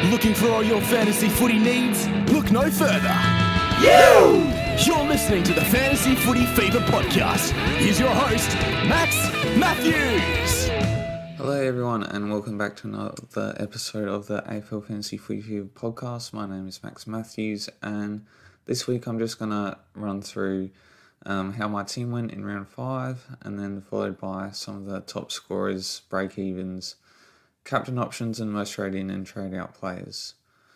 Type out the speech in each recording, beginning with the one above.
Looking for all your fantasy footy needs? Look no further. You're listening to the Fantasy Footy Fever Podcast. Here's your host, Max Matthews. Hello everyone and welcome back to another episode of the AFL Fantasy Footy Fever Podcast. My name is Max Matthews and this week I'm just going to run through how my team went in round 5 and then followed by some of the top scorers, break-evens, captain options and most trade-in and trade-out players.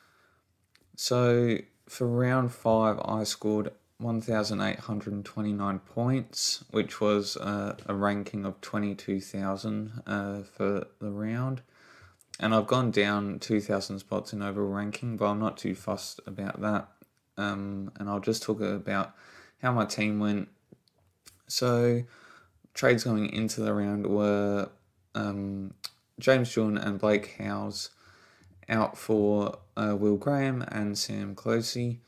So for round 5 I scored 1,829 points, which was a ranking of 22,000 for the round. And I've gone down 2,000 spots in overall ranking, but I'm not too fussed about that. And I'll just talk about how my team went. So trades going into the round were James Jordan and Blake Howes out for Will Graham and Sam Closey.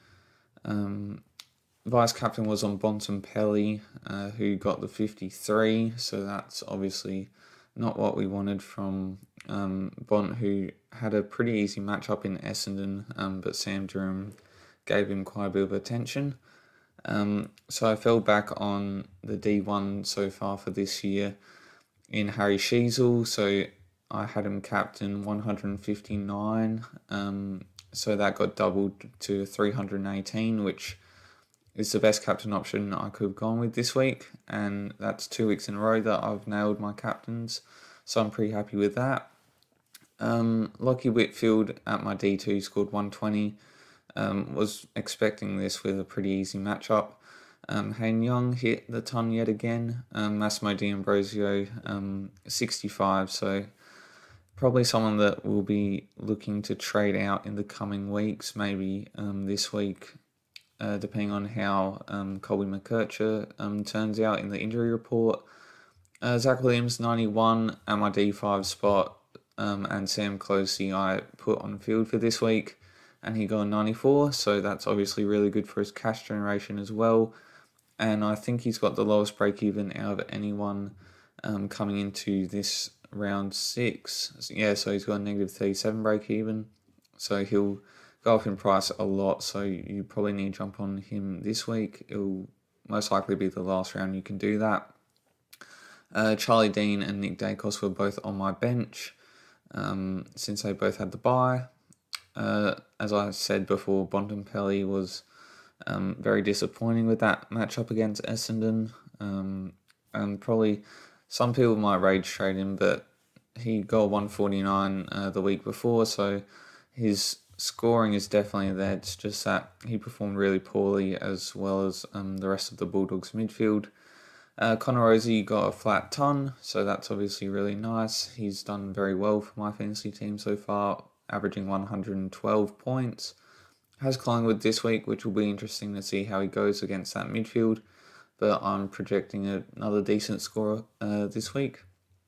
Vice captain was on Bontempelli, who got the 53, so that's obviously not what we wanted from Bont, who had a pretty easy matchup in Essendon, but Sam Durham gave him quite a bit of attention. So I fell back on the D1 so far for this year in Harry Sheezel, so I had him captain 159, so that got doubled to 318, which is the best captain option I could have gone with this week, and that's 2 weeks in a row that I've nailed my captains, so I'm pretty happy with that. Lockie Whitfield at my D2 scored 120, was expecting this with a pretty easy matchup. Hayne Young hit the ton yet again, Massimo D'Ambrosio 65, so probably someone that will be looking to trade out in the coming weeks, maybe this week, depending on how Colby McKercher turns out in the injury report. Zach Williams 91 at my D5 spot, and Sam Closey I put on field for this week, and he got a 94, so that's obviously really good for his cash generation as well. And I think he's got the lowest break-even out of anyone coming into this round 6. Yeah, so he's got a negative 37 break-even, so he'll go up in price a lot, so you probably need to jump on him this week. It'll most likely be the last round you can do that. Charlie Dean and Nick Dacos were both on my bench since they both had the bye. As I said before, Bontempelli was very disappointing with that matchup against Essendon. And probably some people might rage trade him, but he got 149 the week before, so his scoring is definitely there. It's just that he performed really poorly as well as the rest of the Bulldogs midfield. Connor Rozee got a flat ton, so that's obviously really nice. He's done very well for my fantasy team so far, averaging 112 points. Has Collingwood this week, which will be interesting to see how he goes against that midfield, but I'm projecting another decent score this week.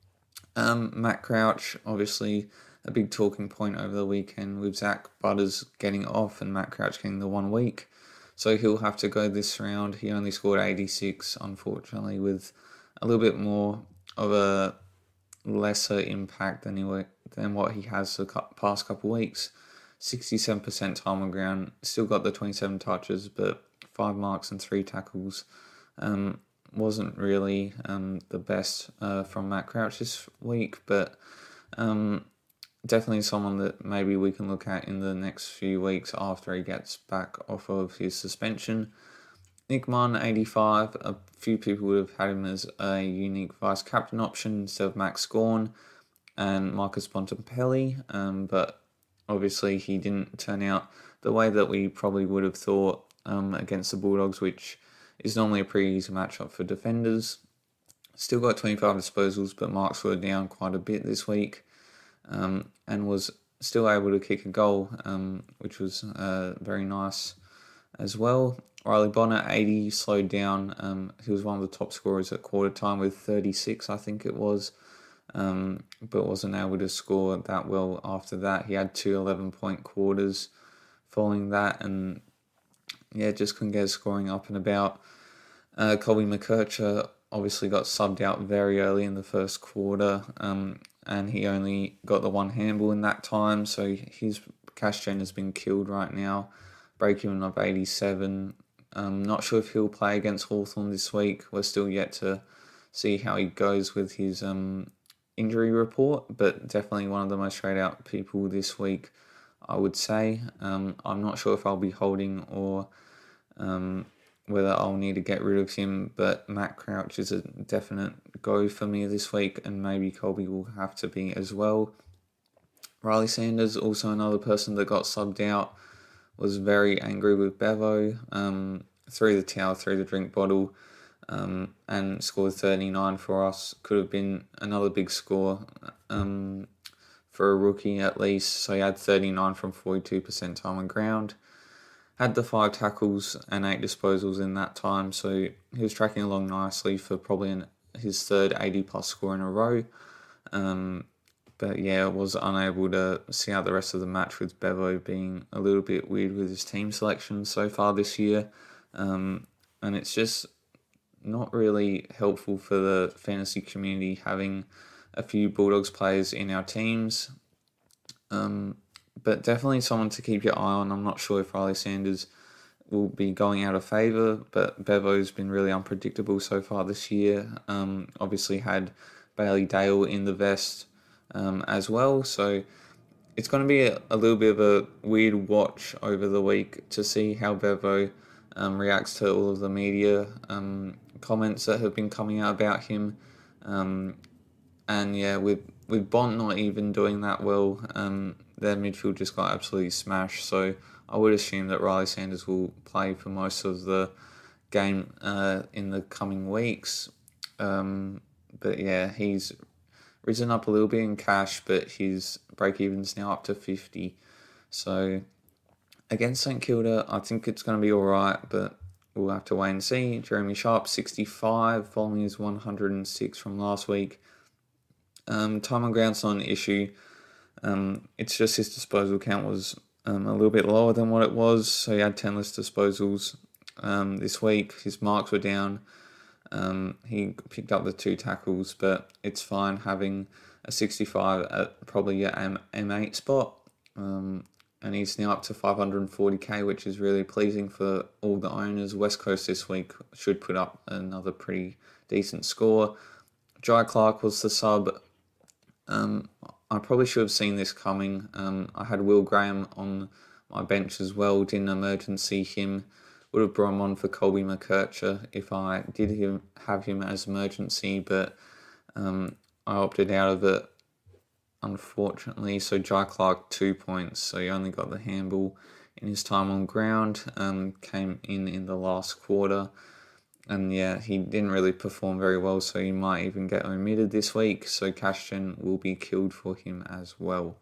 Matt Crouch, obviously a big talking point over the weekend with Zach Butters getting off and Matt Crouch getting the 1 week. So he'll have to go this round. He only scored 86, unfortunately, with a little bit more of a lesser impact than what he has the past couple of weeks. 67% time on ground, still got the 27 touches, but 5 marks and 3 tackles. Wasn't really the best from Matt Crouch this week, but definitely someone that maybe we can look at in the next few weeks after he gets back off of his suspension. Nick Munn, 85. A few people would have had him as a unique vice-captain option instead of Max Gawn and Marcus Bontempelli, but obviously he didn't turn out the way that we probably would have thought against the Bulldogs, which is normally a pretty easy matchup for defenders. Still got 25 disposals, but marks were down quite a bit this week, and was still able to kick a goal, which was very nice as well. Riley Bonner, 80, slowed down. He was one of the top scorers at quarter time with 36, I think it was, but wasn't able to score that well after that. He had 2 11-point quarters following that, and just couldn't get his scoring up and about. Colby McKercher obviously got subbed out very early in the first quarter, and he only got the 1 handball in that time, so his Cash Gen has been killed right now. Break-even of 87. Not sure if he'll play against Hawthorn this week. We're still yet to see how he goes with his injury report, but definitely one of the most straight out people this week, I would say. I'm not sure if I'll be holding or whether I'll need to get rid of him, but Matt Crouch is a definite go for me this week, and maybe Colby will have to be as well. Riley Sanders, also another person that got subbed out, was very angry with Bevo, threw the towel, threw the drink bottle, and scored 39 for us. Could have been another big score for a rookie at least. So he had 39 from 42% time on ground. Had the 5 tackles and 8 disposals in that time, so he was tracking along nicely for probably his third 80-plus score in a row. But yeah, was unable to see out the rest of the match with Bevo being a little bit weird with his team selection so far this year. And it's just not really helpful for the fantasy community having a few Bulldogs players in our teams. But definitely someone to keep your eye on. I'm not sure if Riley Sanders will be going out of favour, but Bevo's been really unpredictable so far this year. Obviously had Bailey Dale in the vest as well, so it's going to be a little bit of a weird watch over the week to see how Bevo reacts to all of the media comments that have been coming out about him. And yeah, with Bont not even doing that well, their midfield just got absolutely smashed. So I would assume that Riley Sanders will play for most of the game in the coming weeks. But yeah, he's risen up a little bit in cash, but his break-even's now up to 50. So against St Kilda, I think it's going to be all right, but we'll have to wait and see. Jeremy Sharp, 65, following his 106 from last week. Time on ground's not an issue. It's just his disposal count was a little bit lower than what it was, so he had 10 less disposals this week. His marks were down. He picked up the 2 tackles, but it's fine having a 65 at probably your M8 spot. And he's now up to 540k, which is really pleasing for all the owners. West Coast this week should put up another pretty decent score. Jai Clark was the sub. I probably should have seen this coming. I had Will Graham on my bench as well. Didn't emergency him. Would have brought him on for Colby McKercher if I did have him as emergency, but I opted out of it, unfortunately. So Jai Clark, 2 points. So he only got the handball in his time on ground. Came in the last quarter. And yeah, he didn't really perform very well, so he might even get omitted this week. So Cashton will be killed for him as well.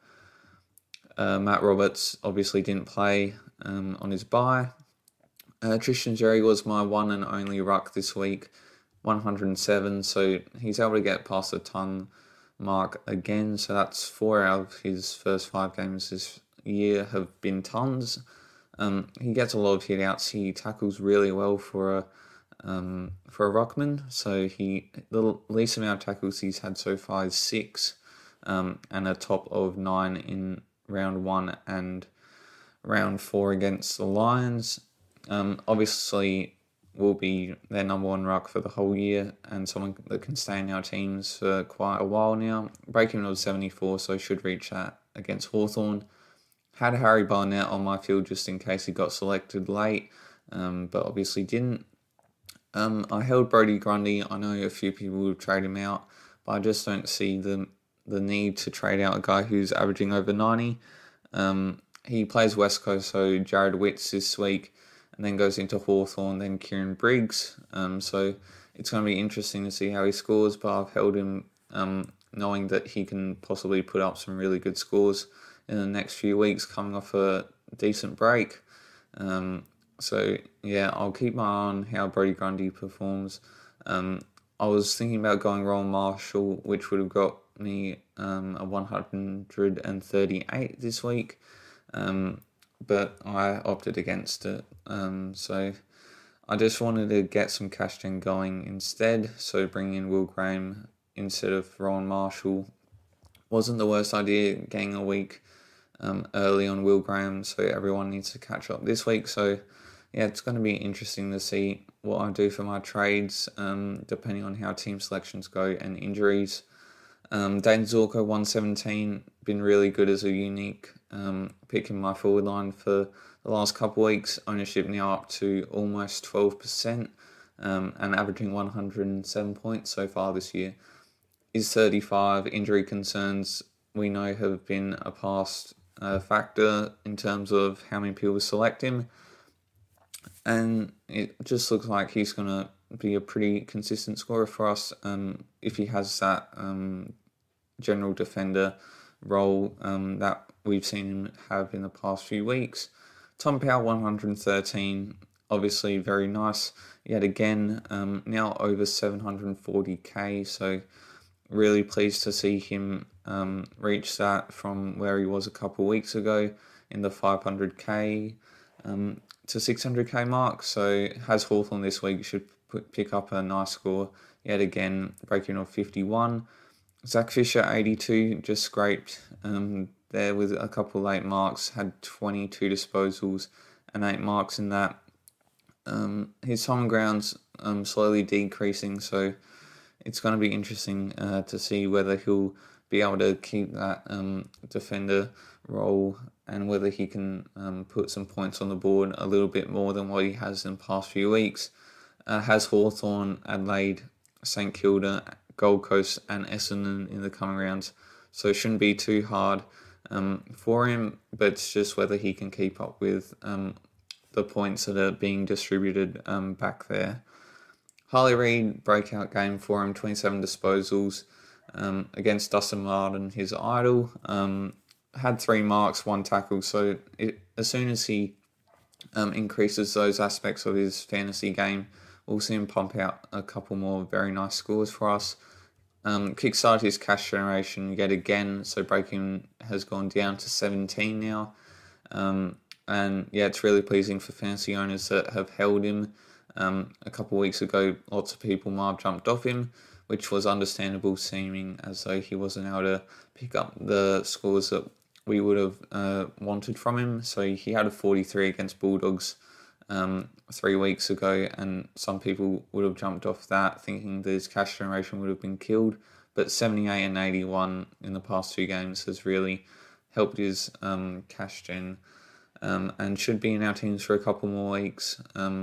Matt Roberts obviously didn't play on his bye. Tristan Jerry was my one and only ruck this week, 107. So he's able to get past the ton mark again. So that's 4 out of his first 5 games this year have been tons. He gets a lot of hit outs. He tackles really well for a ruckman. So the least amount of tackles he's had so far is 6, and a top of 9 in round 1 and round 4 against the Lions. Obviously will be their number 1 ruck for the whole year and someone that can stay in our teams for quite a while now. Break-even of 74, so should reach that against Hawthorn. Had Harry Barnett on my field just in case he got selected late, but obviously didn't. I held Brodie Grundy. I know a few people will trade him out, but I just don't see the need to trade out a guy who's averaging over 90. He plays West Coast, so Jared Witts this week, and then goes into Hawthorn, then Kieran Briggs. So it's going to be interesting to see how he scores, but I've held him knowing that he can possibly put up some really good scores in the next few weeks, coming off a decent break. So yeah, I'll keep my eye on how Brodie Grundy performs. I was thinking about going Rowan Marshall, which would have got me a 138 this week, but I opted against it. So I just wanted to get some cash gen going instead. So bringing in Will Graham instead of Rowan Marshall wasn't the worst idea. Getting a week early on Will Graham, so everyone needs to catch up this week. So yeah, it's going to be interesting to see what I do for my trades, depending on how team selections go and injuries. Dane Zorko 117, been really good as a unique pick in my forward line for the last couple of weeks. Ownership now up to almost 12%, and averaging 107 points so far this year. Is 35. Injury concerns we know have been a past factor in terms of how many people select him, and it just looks like he's going to be a pretty consistent scorer for us if he has that general defender role that we've seen him have in the past few weeks. Tom Powell 113, obviously very nice yet again, now over 740k, so really pleased to see him reach that from where he was a couple of weeks ago in the 500k to 600k mark. So has Hawthorn this week, should pick up a nice score yet again, breaking off 51. Zach Fisher 82, just scraped there with a couple late marks, had 22 disposals and 8 marks in that. His time on ground's slowly decreasing, so it's going to be interesting to see whether he'll be able to keep that defender role and whether he can put some points on the board a little bit more than what he has in the past few weeks. Has Hawthorn, Adelaide, St Kilda, Gold Coast and Essendon in the coming rounds, so it shouldn't be too hard for him, but it's just whether he can keep up with the points that are being distributed back there. Harley Reid, breakout game for him, 27 disposals against Dustin Martin, his idol. Had 3 marks, 1 tackle, so as soon as he increases those aspects of his fantasy game, we'll see him pump out a couple more very nice scores for us. Kickstart his cash generation yet again, so breaking has gone down to 17 now. And yeah, it's really pleasing for fantasy owners that have held him. A couple of weeks ago, lots of people might have jumped off him, which was understandable, seeming as though he wasn't able to pick up the scores that we would have wanted from him. So he had a 43 against Bulldogs 3 weeks ago, and some people would have jumped off that thinking that his cash generation would have been killed. But 78 and 81 in the past 2 games has really helped his cash gen, and should be in our teams for a couple more weeks.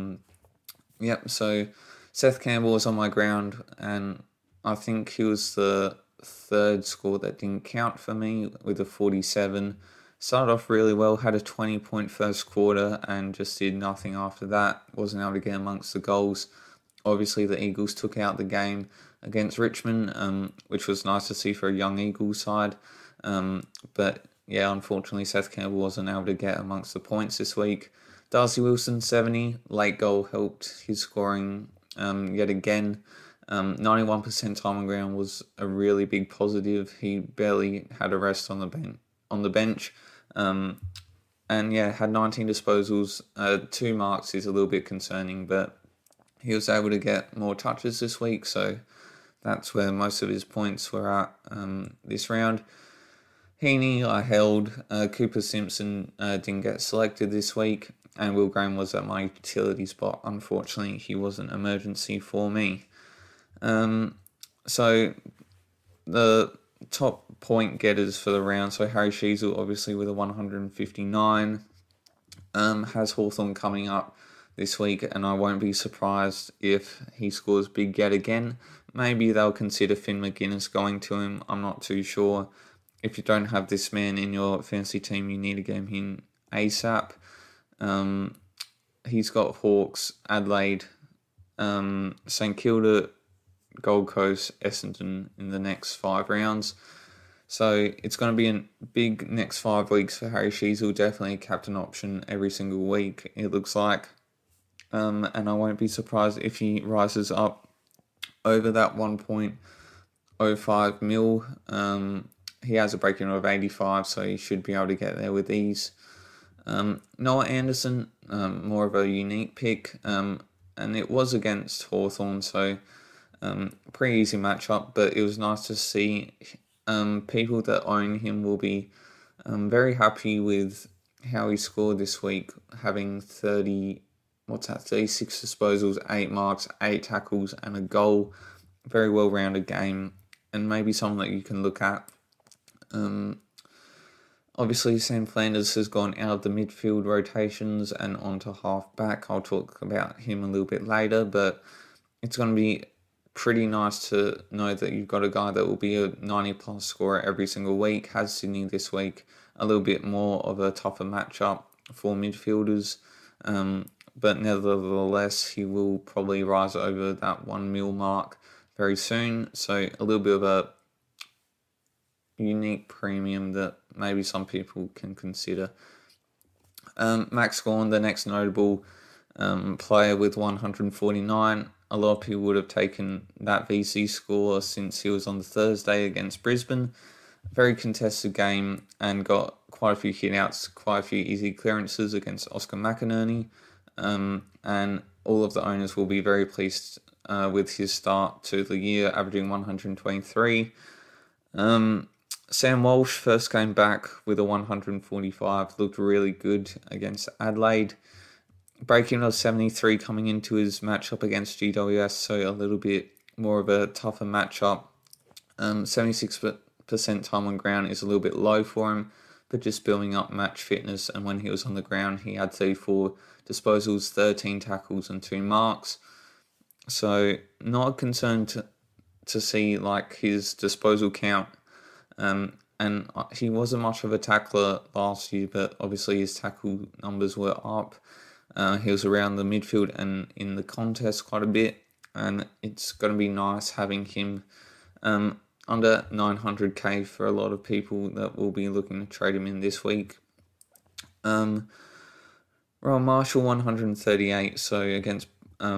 So Seth Campbell was on my ground, and I think he was the third score that didn't count for me with a 47. Started off really well, had a 20-point first quarter and just did nothing after that. Wasn't able to get amongst the goals. Obviously, the Eagles took out the game against Richmond, which was nice to see for a young Eagles side. But yeah, unfortunately, Seth Campbell wasn't able to get amongst the points this week. Darcy Wilson, 70. Late goal helped his scoring yet again. 91% time on ground was a really big positive. He barely had a rest on the bench. And yeah, had 19 disposals. 2 marks is a little bit concerning, but he was able to get more touches this week, so that's where most of his points were at this round. Heaney, I held. Cooper Simpson didn't get selected this week, and Will Graham was at my utility spot. Unfortunately, he was an emergency for me. So the top point getters for the round, so Harry Sheezel obviously with a 159, has Hawthorn coming up this week, and I won't be surprised if he scores big yet again. Maybe they'll consider Finn McGuinness going to him, I'm not too sure. If you don't have this man in your fantasy team, you need to get him in ASAP. He's got Hawks, Adelaide, St Kilda, Gold Coast, Essendon in the next 5 rounds. So it's going to be a big next 5 weeks for Harry Sheezel. Definitely a captain option every single week, it looks like. And I won't be surprised if he rises up over that 1.05 mil. He has a breaking of 85, so he should be able to get there with ease. Noah Anderson, more of a unique pick, and it was against Hawthorn, so pretty easy matchup, but it was nice to see people that own him will be I'm very happy with how he scored this week, having 36 disposals, 8 marks, 8 tackles, and a goal. Very well-rounded game, and maybe something that you can look at. Obviously, Sam Flanders has gone out of the midfield rotations and onto half-back. I'll talk about him a little bit later, but it's going to be pretty nice to know that you've got a guy that will be a 90-plus scorer every single week. Has Sydney this week a little bit more of a tougher matchup for midfielders, but nevertheless, he will probably rise over that 1 mil mark very soon. So a little bit of a unique premium that maybe some people can consider. Max Gawn, the next notable player with 149. A lot of people would have taken that VC score since he was on the Thursday against Brisbane. Very contested game and got quite a few hit-outs, quite a few easy clearances against Oscar McInerney. And all of the owners will be very pleased with his start to the year, averaging 123. Sam Walsh first came back with a 145, looked really good against Adelaide. Breaking of 73 coming into his matchup against GWS, so a little bit more of a tougher matchup. 76% time on ground is a little bit low for him, but just building up match fitness, and when he was on the ground, he had 34 disposals, 13 tackles, and 2 marks. So not a concern to see like his disposal count. And he wasn't much of a tackler last year, but obviously his tackle numbers were up. He was around the midfield and in the contest quite a bit, and it's going to be nice having him under 900k for a lot of people that will be looking to trade him in this week. Rowan Marshall 138, so against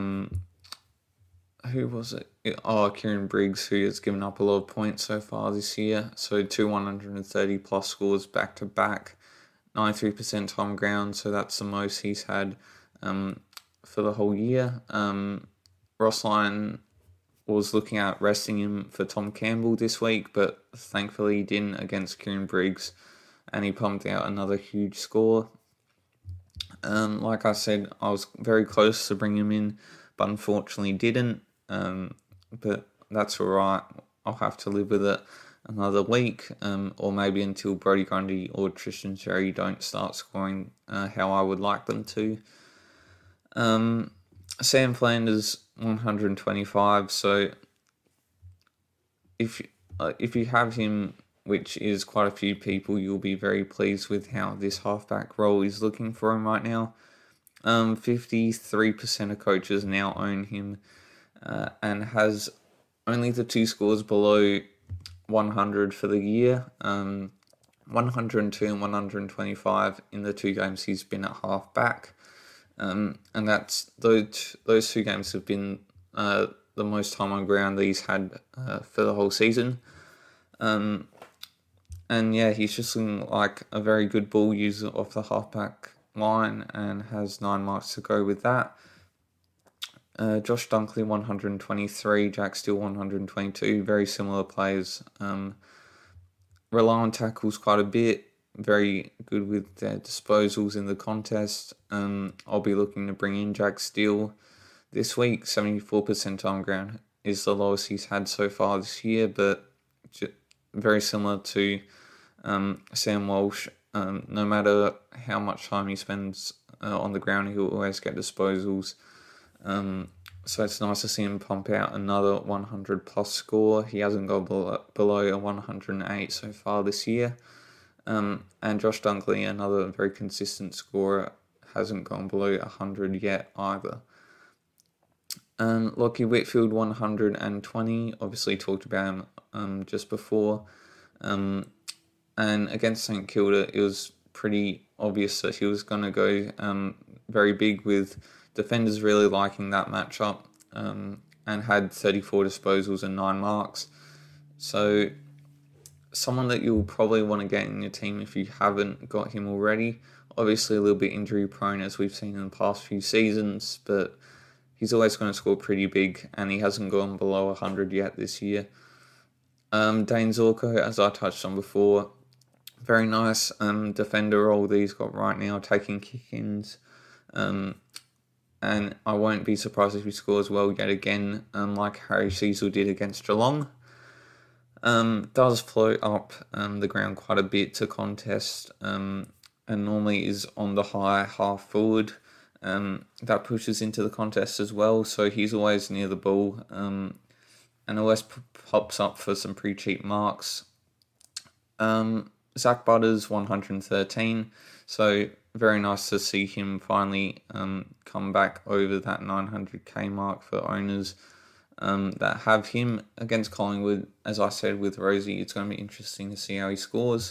who was it? Kieran Briggs, who has given up a lot of points so far this year. So 2 130 plus scores back to back, 93% time ground. So that's the most he's had for the whole year. Ross Lyon was looking at resting him for Tom Campbell this week, but thankfully he didn't against Kieran Briggs, and he pumped out another huge score. Like I said, I was very close to bringing him in, but unfortunately didn't. But that's alright. I'll have to live with it another week, or maybe until Brodie Grundy or Tristan Xerri don't start scoring how I would like them to. Sam Flanders 125. So if you have him, which is quite a few people, you'll be very pleased with how this halfback role is looking for him right now. 53% of coaches now own him. And has only the 2 scores below 100 for the year, 102 and 125 in the 2 games he's been at half back, and that's those 2 games have been the most time on ground that he's had for the whole season, and yeah, he's just looking like a very good ball user off the half back line and has 9 marks to go with that. Josh Dunkley 123, Jack Steele 122, very similar players. Rely on tackles quite a bit, very good with their disposals in the contest. I'll be looking to bring in Jack Steele this week. 74% time ground is the lowest he's had so far this year, but very similar to Sam Walsh. No matter how much time he spends on the ground, he'll always get disposals. So it's nice to see him pump out another 100 plus score. He hasn't gone below a 108 so far this year. And Josh Dunkley, another very consistent scorer, hasn't gone below 100 yet either. Lockie Whitfield 120, obviously talked about him just before. And against St Kilda, it was pretty obvious that he was going to go very big, with defenders really liking that matchup, and had 34 disposals and 9 marks. So someone that you'll probably want to get in your team if you haven't got him already. Obviously a little bit injury prone as we've seen in the past few seasons, but he's always going to score pretty big, and he hasn't gone below 100 yet this year. Dane Zorko, as I touched on before, Very nice defender role that he's got right now, taking kick-ins. And I won't be surprised if he scores well yet again, like Harry Cecil did against Geelong. Does float up the ground quite a bit to contest, and normally is on the high half forward. That pushes into the contest as well, so he's always near the ball, and always pops up for some pretty cheap marks. Zach Butters, 113, so very nice to see him finally come back over that 900k mark for owners that have him against Collingwood. As I said with Rosie, it's going to be interesting to see how he scores.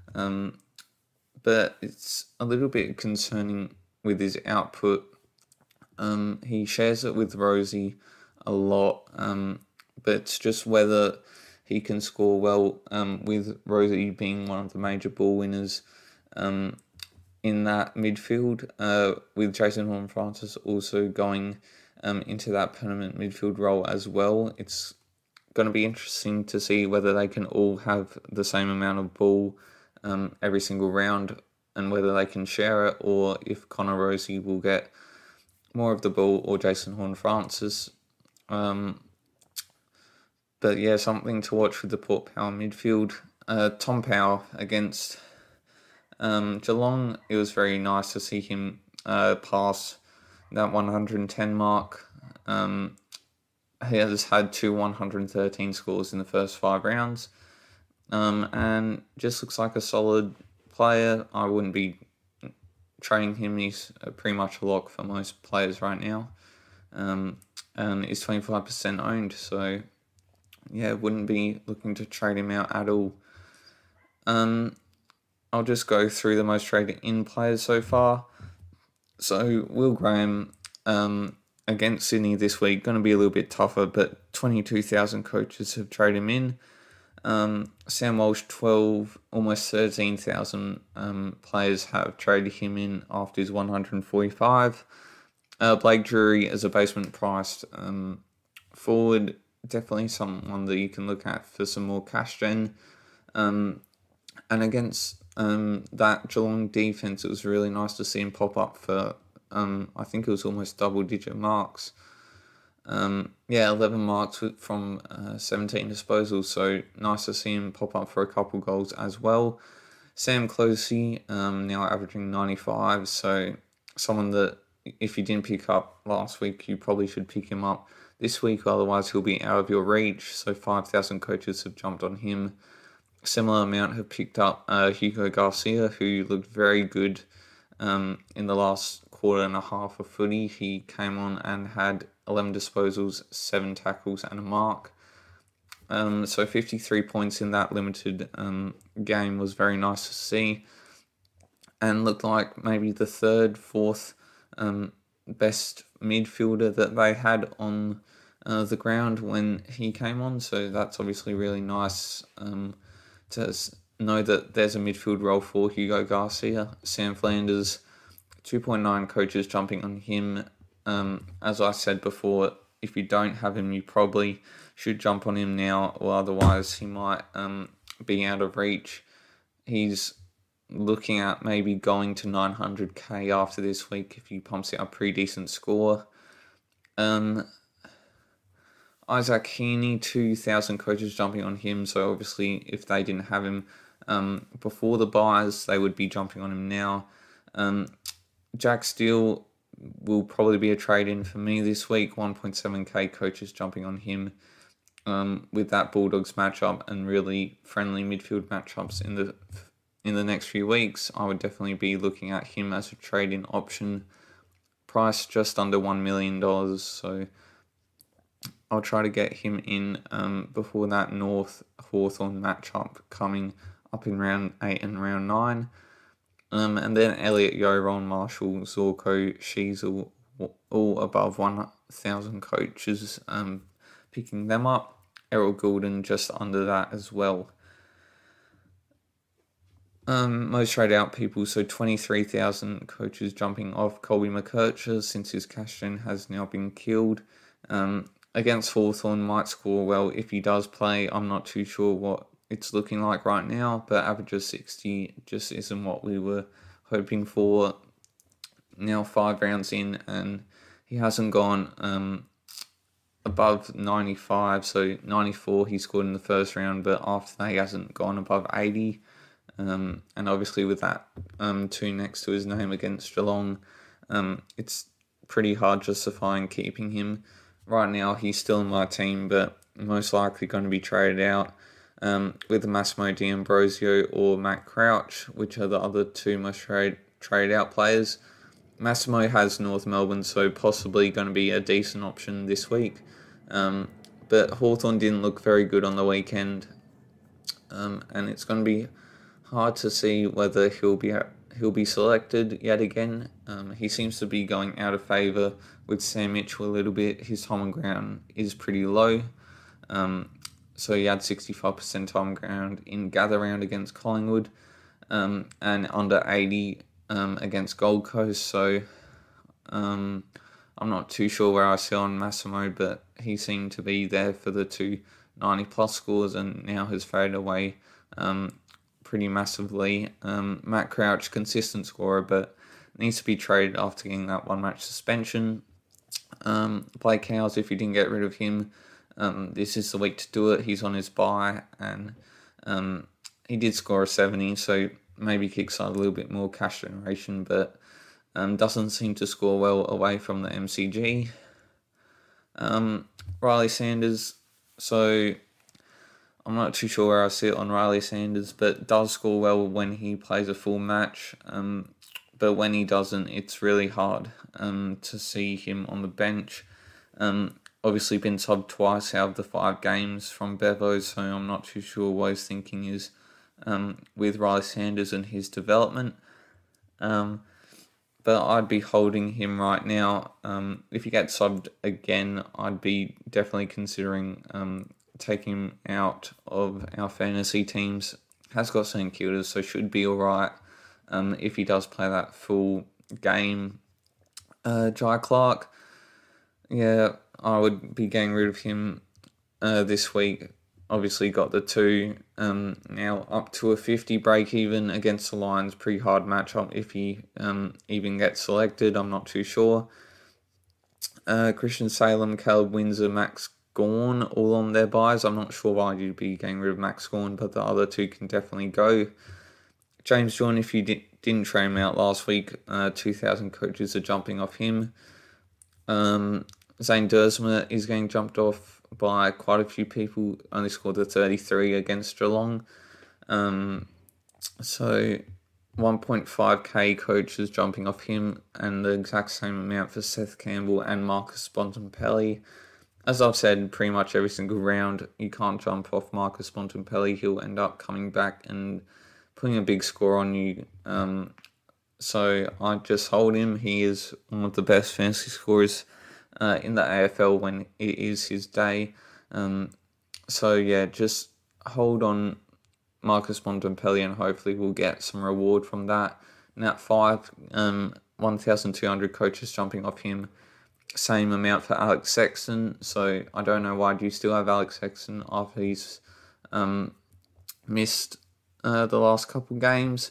But it's a little bit concerning with his output. He shares it with Rosie a lot, but it's just whether he can score well with Rosie being one of the major ball winners in that midfield, with Jason Horne-Francis also going into that permanent midfield role as well. It's going to be interesting to see whether they can all have the same amount of ball every single round, and whether they can share it, or if Connor Rosie will get more of the ball or Jason Horne-Francis. But yeah, something to watch with the Port Power midfield. Tom Power against Geelong, it was very nice to see him pass that 110 mark. He has had 2 113 scores in the first 5 rounds, and just looks like a solid player. I wouldn't be trading him. He's pretty much a lock for most players right now, and is 25% owned, so yeah, wouldn't be looking to trade him out at all. I'll just go through the most traded in players so far. So Will Graham against Sydney this week, going to be a little bit tougher, but 22,000 coaches have traded him in. Sam Walsh, 12, almost 13,000 players have traded him in after his 145. Blake Drury as a basement priced forward, definitely someone that you can look at for some more cash gen. And against that Geelong defence, it was really nice to see him pop up for, I think it was almost double-digit marks. 11 marks from 17 disposals, so nice to see him pop up for a couple goals as well. Sam Closey, now averaging 95, so someone that if you didn't pick up last week, you probably should pick him up this week, otherwise he'll be out of your reach, so 5,000 coaches have jumped on him. Similar amount have picked up Hugo Garcia, who looked very good in the last quarter and a half of footy. He came on and had 11 disposals, 7 tackles and a mark. So 53 points in that limited game was very nice to see, and looked like maybe the third, fourth best midfielder that they had on the ground when he came on. So that's obviously really nice to know that there's a midfield role for Hugo Garcia. Sam Flanders, 2.9 coaches jumping on him. As I said before, if you don't have him, you probably should jump on him now, or otherwise he might be out of reach. He's looking at maybe going to 900k after this week if he pumps out a pretty decent score. Isaac Heaney, 2,000 coaches jumping on him, so obviously if they didn't have him before the buys, they would be jumping on him now. Jack Steele will probably be a trade-in for me this week, 1.7k coaches jumping on him with that Bulldogs matchup and really friendly midfield matchups in the next few weeks. I would definitely be looking at him as a trade-in option, priced just under $1 million, so I'll try to get him in before that North Hawthorn matchup coming up in round 8 and round 9. And then Elliot Yeo, Ron Marshall, Zorko, Sheasel, all above 1,000 coaches, picking them up. Errol Goulden just under that as well. Most trade out people, so 23,000 coaches jumping off Colby McKercher since his cash gen has now been killed. Against Hawthorn, might score well if he does play. I'm not too sure what it's looking like right now, but average of 60 just isn't what we were hoping for. Now 5 rounds in, and he hasn't gone above 95, so 94 he scored in the first round, but after that he hasn't gone above 80. And obviously with that 2 next to his name against Geelong, it's pretty hard justifying keeping him. Right now he's still in my team, but most likely going to be traded out with Massimo D'Ambrosio or Matt Crouch, which are the other 2 most trade out players. Massimo has North Melbourne, so possibly going to be a decent option this week. But Hawthorn didn't look very good on the weekend, and it's going to be hard to see whether he'll be selected yet again. He seems to be going out of favour with Sam Mitchell a little bit. His time on ground is pretty low. So he had 65% time on ground in gather round against Collingwood, and under 80 against Gold Coast. So I'm not too sure where I sit on Massimo, but he seemed to be there for the 2 90-plus scores and now has faded away pretty massively. Matt Crouch, consistent scorer, but needs to be traded after getting that 1-match suspension. Blake Howes, if you didn't get rid of him, this is the week to do it. He's on his bye, and he did score a 70, so maybe kickstart a little bit more cash generation, but doesn't seem to score well away from the MCG. Riley Sanders, so I'm not too sure where I sit on Riley Sanders, but does score well when he plays a full match. But when he doesn't, it's really hard to see him on the bench. Obviously been subbed twice out of the 5 games from Bevo, so I'm not too sure what his thinking is with Riley Sanders and his development. But I'd be holding him right now. If he gets subbed again, I'd be definitely considering taking him out of our fantasy teams. Has got St Kilda, so should be alright if he does play that full game. Jai Clark, yeah, I would be getting rid of him this week. Obviously got the 2 now up to a 50 break even against the Lions. Pretty hard matchup if he even gets selected. I'm not too sure. Christian Salem, Caleb Windsor, Max Gawn all on their buys. I'm not sure why you'd be getting rid of Max Gawn, but the other 2 can definitely go. James Jordan, if you didn't trade him out last week, 2,000 coaches are jumping off him. Zane Duursma is getting jumped off by quite a few people. Only scored a 33 against Geelong. So 1.5k coaches jumping off him, and the exact same amount for Seth Campbell and Marcus Bontempelli. As I've said, pretty much every single round, you can't jump off Marcus Bontempelli. He'll end up coming back and putting a big score on you. So I just hold him. He is one of the best fantasy scorers in the AFL when it is his day. So yeah, just hold on Marcus Bontempelli and hopefully we'll get some reward from that. Nat 5, 1,200 coaches jumping off him. Same amount for Alex Sexton. So I don't know why do you still have Alex Sexton after he's missed the last couple games.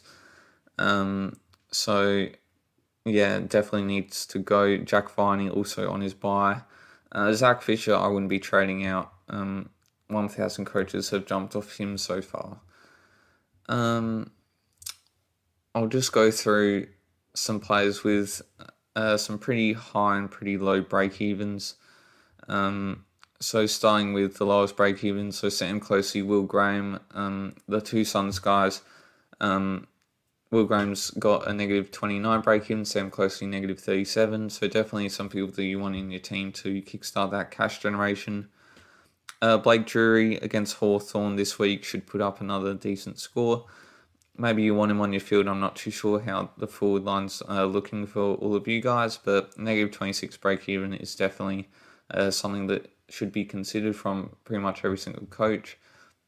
So yeah, definitely needs to go. Jack Viney also on his bye. Zach Fisher, I wouldn't be trading out. 1,000 coaches have jumped off him so far. I'll just go through some players with some pretty high and pretty low break-evens. So starting with the lowest break-evens, so Sam Closey, Will Graham, the 2 Suns guys. Will Graham's got a negative 29 break-even, Sam Closey negative 37, so definitely some people that you want in your team to kickstart that cash generation. Blake Drury against Hawthorn this week should put up another decent score. Maybe you want him on your field. I'm not too sure how the forward line's looking for all of you guys, but negative 26 break-even is definitely something that should be considered from pretty much every single coach.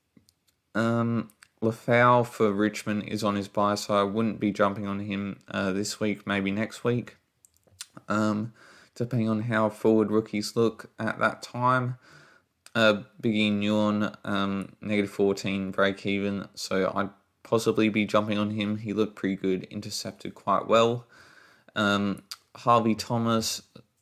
Lafau for Richmond is on his bye, so I wouldn't be jumping on him this week, maybe next week, depending on how forward rookies look at that time. Biggie Nguyen, negative 14 break even, so I'd possibly be jumping on him. He looked pretty good, intercepted quite well. Harvey Thomas,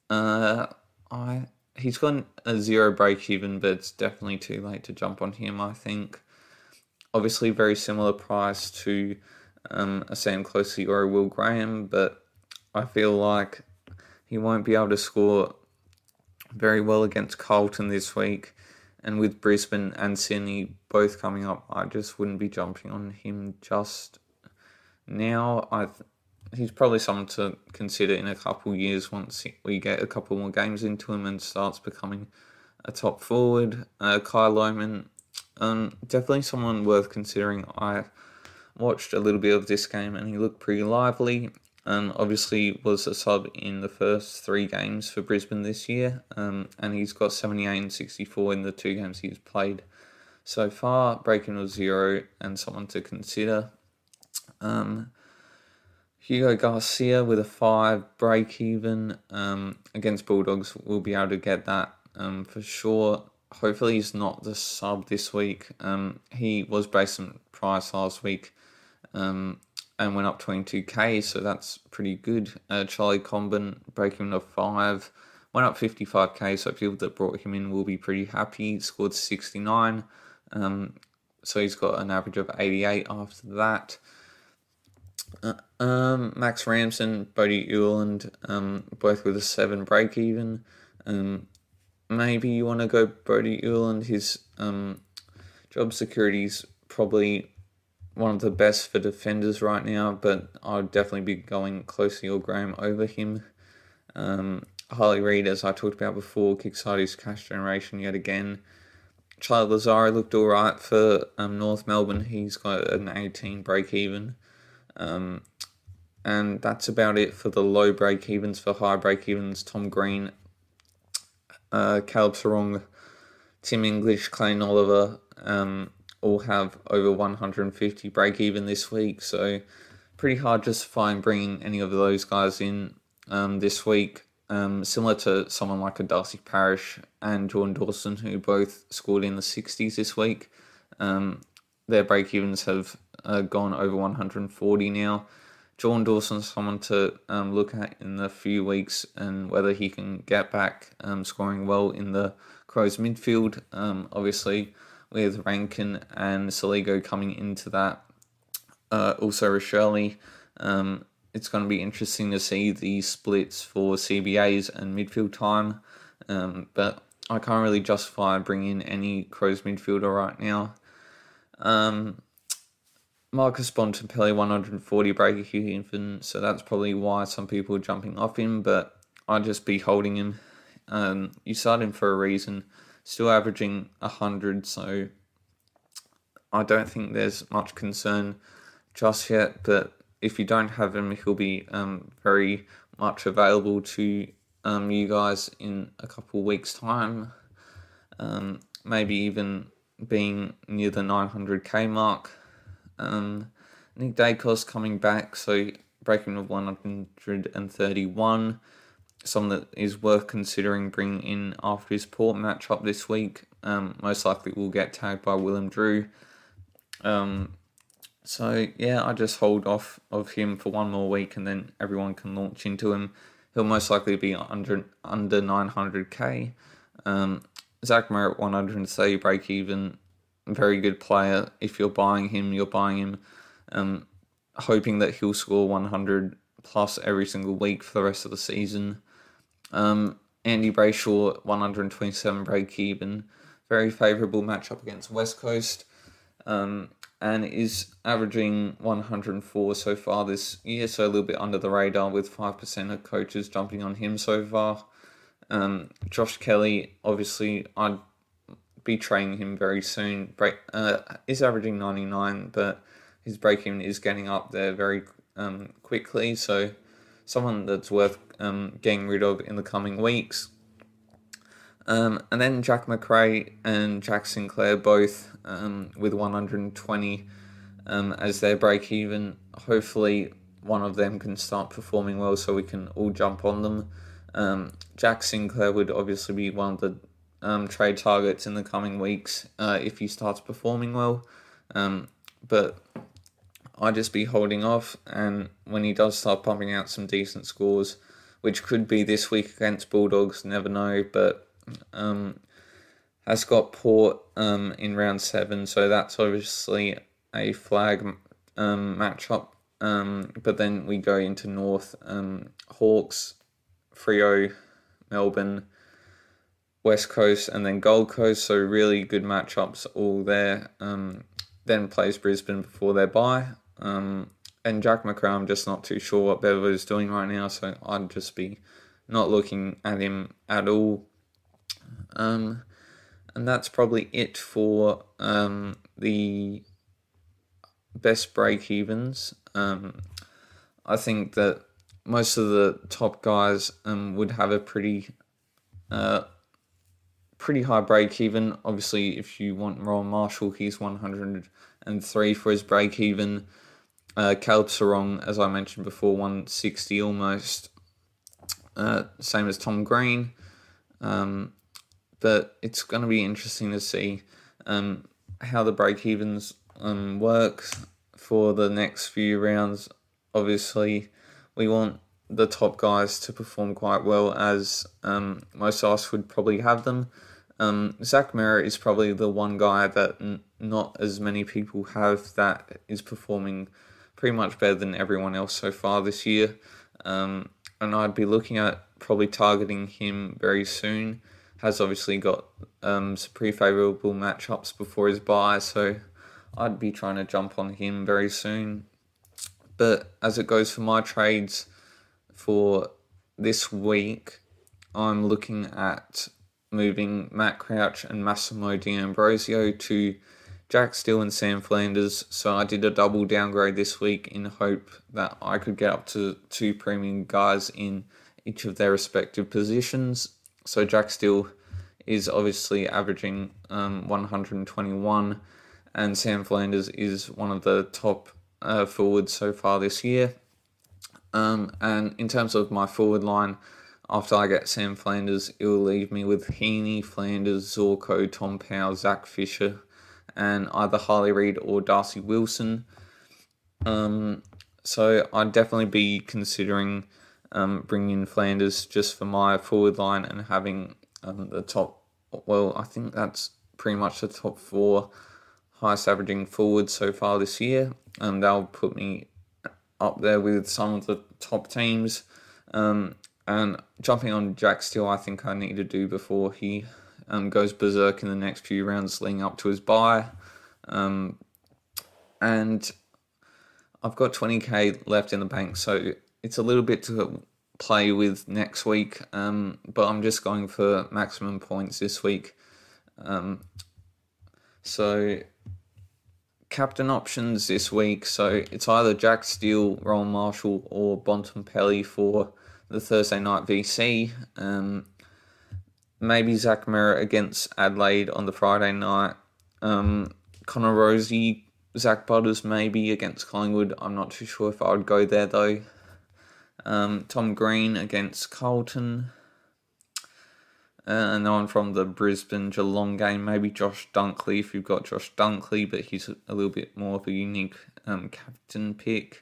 he's got a 0 break even, but it's definitely too late to jump on him, I think. Obviously, very similar price to a Sam Closey or a Will Graham, but I feel like he won't be able to score very well against Carlton this week. And with Brisbane and Sydney both coming up, I just wouldn't be jumping on him just now. He's probably someone to consider in a couple of years once we get a couple more games into him and starts becoming a top forward. Kyle Lohmann, definitely someone worth considering. I watched a little bit of this game and he looked pretty lively. Obviously was a sub in the first 3 games for Brisbane this year, and he's got 78 and 64 in the 2 games he's played so far. Break-in was 0 and someone to consider. Hugo Garcia with a 5 break-even against Bulldogs. We'll be able to get that for sure. Hopefully he's not the sub this week. He was based on price last week. And went up 22k, so that's pretty good. Charlie Comben, breaking of 5, went up 55k, so people that brought him in will be pretty happy. Scored 69, so he's got an average of 88 after that. Max Ramson, Bodie Ueland, both with a 7 break even. Maybe you want to go Bodie Ueland. His job security's probably one of the best for defenders right now, but I would definitely be going Closey or Graham over him. Harley Reid, as I talked about before, kickstarted his cash generation yet again. Charlie Lazaro looked alright for North Melbourne. He's got an 18 break even. And that's about it for the low break evens. For high break evens, Tom Green, Caleb Sarong, Tim English, Clayton Oliver, all have over 150 break even this week, so pretty hard justifying bringing any of those guys in this week. Similar to someone like a Darcy Parish and Jordan Dawson, who both scored in the 60s this week. Their break evens have gone over 140 now. Jordan Dawson's someone to look at in a few weeks and whether he can get back scoring well in the Crows midfield. Obviously, with Rankin and Saligo coming into that. Also Rochelle. It's going to be interesting to see the splits for CBAs and midfield time. But I can't really justify bringing in any Crows midfielder right now. Marcus Bontempelli, 140 break even, so that's probably why some people are jumping off him, but I'd just be holding him. You start him for a reason. Still averaging 100, so I don't think there's much concern just yet. But if you don't have him, he'll be very much available to you guys in a couple of weeks' time. Maybe even being near the 900k mark. Nick Dacos coming back, so breaking of 131. Someone that is worth considering bringing in after his Port matchup this week. Most likely will get tagged by Willem Drew. So yeah, I just hold off of him for one more week and then everyone can launch into him. He'll most likely be under 900k. Zach Merritt, 130 break even. Very good player. If you're buying him, hoping that he'll score 100 plus every single week for the rest of the season. Andy Brayshaw, 127 break even. Very favourable matchup against West Coast. And is averaging 104 so far this year, so a little bit under the radar with 5% of coaches jumping on him so far. Josh Kelly, obviously, I'd be trading him very soon. Is averaging 99, but his break-even is getting up there very quickly, so someone that's worth getting rid of in the coming weeks. And then Jack McRae and Jack Sinclair both with 120 as their break-even. Hopefully one of them can start performing well so we can all jump on them. Jack Sinclair would obviously be one of the trade targets in the coming weeks if he starts performing well. But I'd just be holding off, and when he does start pumping out some decent scores, which could be this week against Bulldogs, never know, but has got Port in round 7, so that's obviously a flag matchup. But then we go into North, Hawks, Freo, Melbourne, West Coast, and then Gold Coast, so really good matchups all there. Then plays Brisbane before their bye. And Jack Macrae, I'm just not too sure what Bevo is doing right now, so I'd just be not looking at him at all. And that's probably it for the best break-evens. I think that most of the top guys would have a pretty high break-even. Obviously, if you want Rowan Marshall, he's 103 for his break-even. Caleb Sarong, as I mentioned before, 160 almost. Same as Tom Green. But it's going to be interesting to see how the break-evens work for the next few rounds. Obviously, we want the top guys to perform quite well, as most of us would probably have them. Zach Merrett is probably the one guy that not as many people have that is performing pretty much better than everyone else so far this year. And I'd be looking at probably targeting him very soon. Has obviously got some pretty favourable matchups before his bye, so I'd be trying to jump on him very soon. But as it goes for my trades for this week, I'm looking at moving Matt Crouch and Massimo D'Ambrosio to Jack Steele and Sam Flanders. So I did a double downgrade this week in hope that I could get up to 2 premium guys in each of their respective positions. So Jack Steele is obviously averaging 121, and Sam Flanders is one of the top forwards so far this year. And in terms of my forward line, after I get Sam Flanders, it will leave me with Heaney, Flanders, Zorko, Tom Powell, Zach Fisher, and either Harley Reid or Darcy Wilson. So I'd definitely be considering bringing in Flanders just for my forward line and having the top, well, I think that's pretty much the top 4 highest averaging forwards so far this year. They'll put me up there with some of the top teams. And jumping on Jack Steele, I think I need to do before he goes berserk in the next few rounds leading up to his bye. And I've got 20k left in the bank, so it's a little bit to play with next week. But I'm just going for maximum points this week. So captain options this week. So it's either Jack Steele, Rowan Marshall, or Bontempelli for the Thursday night VC. Maybe Zach Merrett against Adelaide on the Friday night. Connor Rosie, Zach Butters maybe against Collingwood. I'm not too sure if I would go there though. Tom Green against Carlton. And on from the Brisbane Geelong game, maybe Josh Dunkley if you've got Josh Dunkley, but he's a little bit more of a unique captain pick.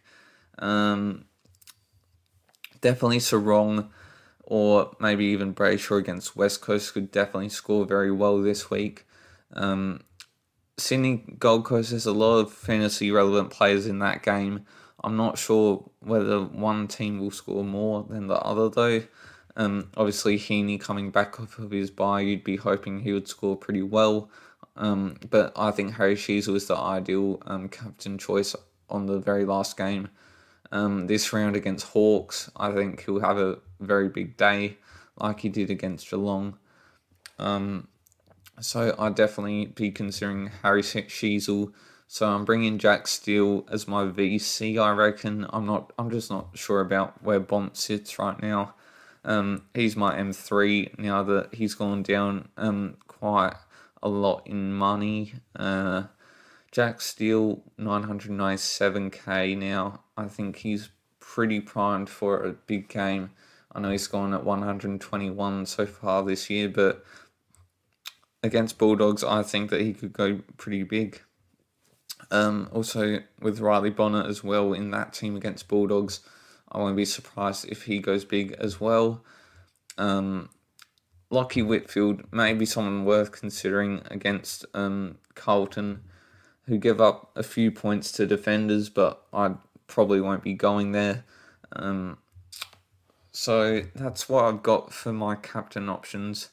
Definitely Sarong or maybe even Brayshaw against West Coast could definitely score very well this week. Sydney Gold Coast, there's a lot of fantasy relevant players in that game. I'm not sure whether one team will score more than the other though. Obviously Heaney coming back off of his bye, you'd be hoping he would score pretty well. But I think Harry Sheezel was the ideal captain choice on the very last game. This round against Hawks, I think he'll have a very big day like he did against Geelong. So I'd definitely be considering Harry Sheezel. So I'm bringing Jack Steele as my VC, I reckon. I'm just not sure about where Bont sits right now. He's my M3 now that he's gone down quite a lot in money. Jack Steele, 997k now. I think he's pretty primed for a big game. I know he's gone at 121 so far this year, but against Bulldogs, I think that he could go pretty big. Also, with Riley Bonner as well in that team against Bulldogs, I won't be surprised if he goes big as well. Lockie Whitfield may be someone worth considering against Carlton, who give up a few points to defenders, but I probably won't be going there. So that's what I've got for my captain options.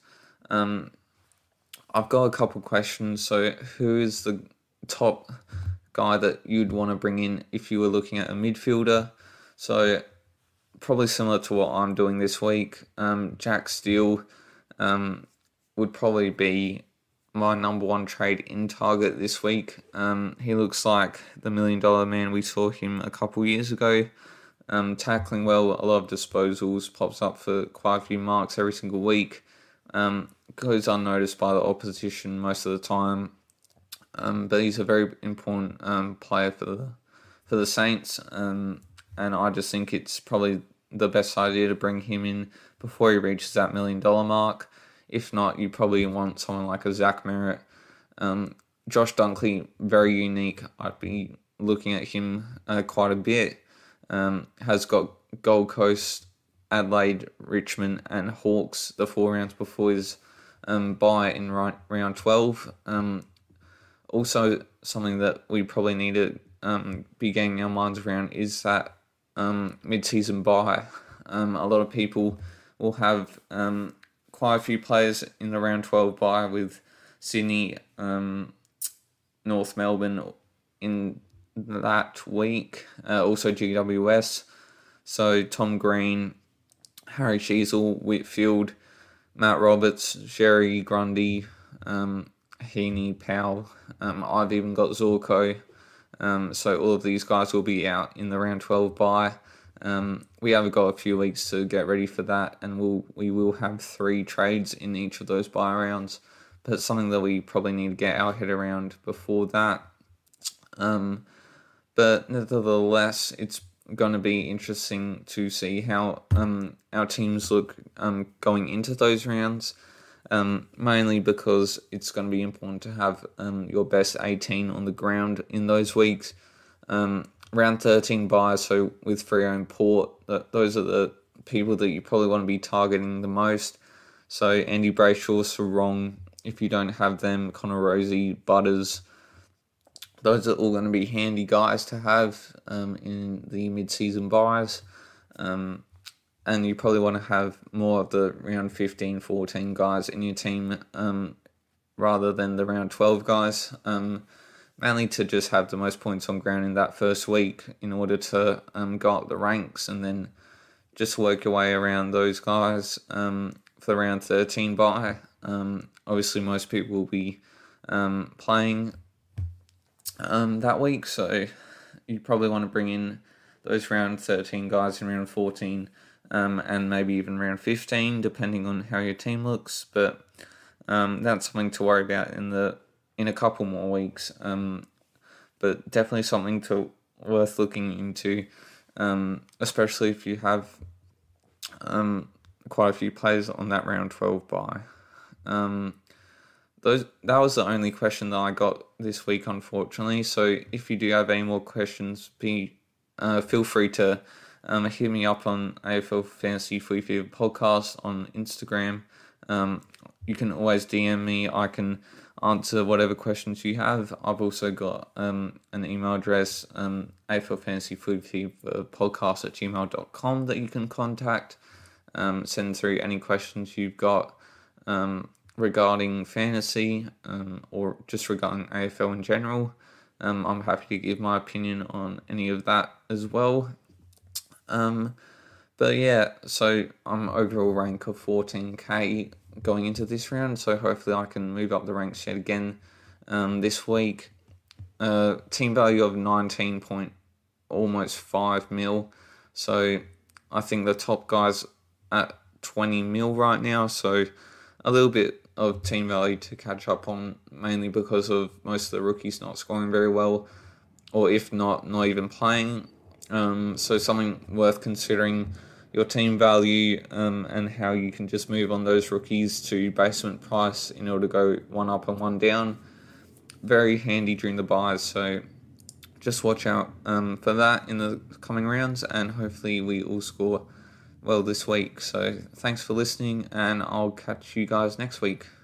I've got a couple questions. So who is the top guy that you'd want to bring in if you were looking at a midfielder? So probably similar to what I'm doing this week. Jack Steele would probably be my number one trade in target this week. He looks like the $1 million man we saw him a couple years ago. Tackling well, a lot of disposals, pops up for quite a few marks every single week. Goes unnoticed by the opposition most of the time. But he's a very important player for the Saints. And I just think it's probably the best idea to bring him in before he reaches that $1 million mark. If not, you probably want someone like a Zach Merritt. Josh Dunkley, very unique. I'd be looking at him quite a bit. Has got Gold Coast, Adelaide, Richmond and Hawks the 4 rounds before his bye in round 12. Also, something that we probably need to be getting our minds around is that mid-season bye. A lot of people will have quite a few players in the round 12 bye with Sydney, North Melbourne in that week. Also GWS. So Tom Green, Harry Sheasel, Whitfield, Matt Roberts, Sherry Grundy, Heaney, Powell. I've even got Zorko. So all of these guys will be out in the round 12 bye. We have got a few weeks to get ready for that, and we will have 3 trades in each of those bye rounds. But it's something that we probably need to get our head around before that. But nevertheless, it's going to be interesting to see how our teams look going into those rounds. Mainly because it's going to be important to have your best 18 on the ground in those weeks. Round 13 bye, so with Freo and Port, those are the people that you probably want to be targeting the most. So Andy Brayshaw, Sarong, if you don't have them, Connor Rosie, Butters, those are all going to be handy guys to have in the mid-season buys. And you probably want to have more of the round 15, 14 guys in your team rather than the round 12 guys. Mainly to just have the most points on ground in that first week in order to go up the ranks and then just work your way around those guys for the round 13 bye. Obviously, most people will be playing that week, so you probably want to bring in those round 13 guys in round 14 and maybe even round 15, depending on how your team looks. But that's something to worry about in a couple more weeks. But definitely something worth looking into, especially if you have quite a few players on that round 12 bye. That was the only question that I got this week, unfortunately. So if you do have any more questions, feel free to hit me up on AFL Fantasy Footy Fever Podcast on Instagram. You can always DM me. I can answer whatever questions you have. I've also got an email address, AFL Fantasy Footy Fever Podcast @gmail.com that you can contact. Send through any questions you've got regarding fantasy or just regarding AFL in general. I'm happy to give my opinion on any of that as well. But yeah, so I'm overall rank of 14k going into this round, so hopefully I can move up the ranks yet again this week. Team value of 19.5 mil, so I think the top guy's at 20 mil right now, so a little bit of team value to catch up on, mainly because of most of the rookies not scoring very well, or if not even playing. So something worth considering your team value and how you can just move on those rookies to basement price in order to go one up and one down. Very handy during the buys, so just watch out for that in the coming rounds, and hopefully we all score well this week. So thanks for listening, and I'll catch you guys next week.